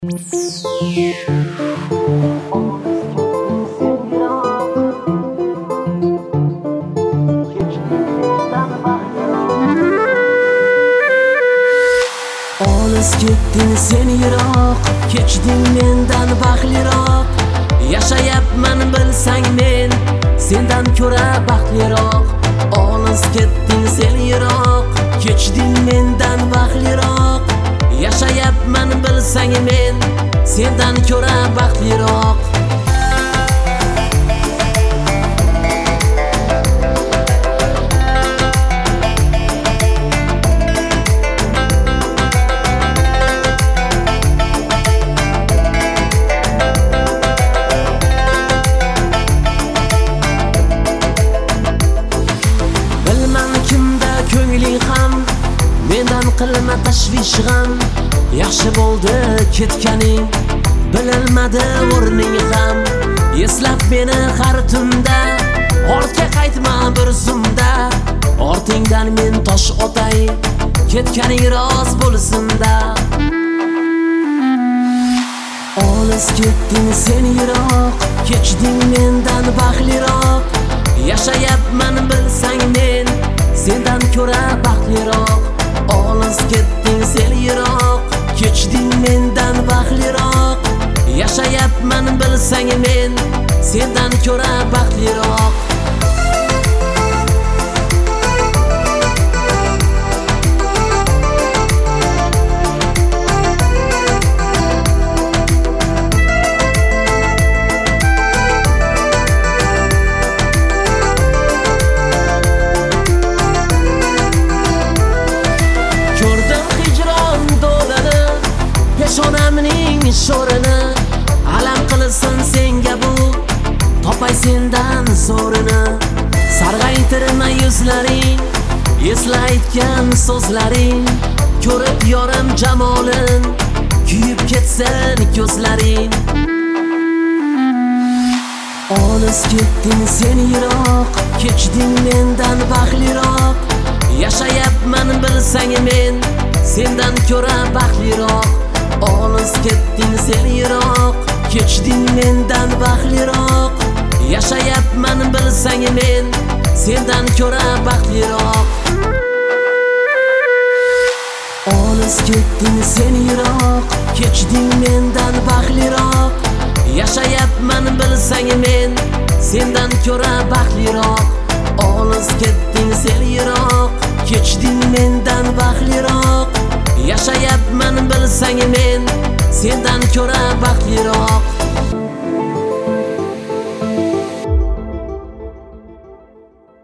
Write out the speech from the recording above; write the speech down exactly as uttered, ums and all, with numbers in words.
Olis ketding sen yiroq, kechding mendan baxtliroq. Yashayapman bilsang men sendan ko'ra baxtliroq. Olis ketding sen yiroq, kechding mendan baxtliroq. Yashayapman bilsang men sendan ko'ra baxtliroq. Mendan qilma tashvish g'am, yaxshi bo'ldi ketganing, bilinmadi o'rning ham. Eslab meni har tunda, ortga qaytma bir zumda. Ortingdan men tosh otay, ketganing rost bo'lsinda. Olis ketding sen yiroq, kechding mendan baxtliroq. Yashayapman bilsang men sendan ko'ra baxtliroq. Olis ketding sen yiroq, kechding mendan baxtliroq. Yashayapman bilsang men sendan ko'ra baxtliroq. Peshonamning sho'rini alam qilsin senga bu, topay sendan zo'rini. Sarg'aytirma yuzlaring, eslaytgan so'zlaring, ko'rib yorim jamolin, kuyib ketsin ko'zlaring. Olis ketding sen yiroq, kechding mendan baxtliroq. Yashayapman bilsang men sendan ko'ra baxtliroq. Olis ketding sen yiroq, kechding mendan baxtliroq. Yashayapman bilsang men sendan ko'ra baxtliroq. Olis ketding sen yiroq, kechding mendan baxtliroq. Yashayapman bilsang men sendan ko'ra baxtliroq. Olis ketding sen yiroq, kechding mendan baxtliroq. Yashayapman bilsang men sendan ko'ra baxtliroq.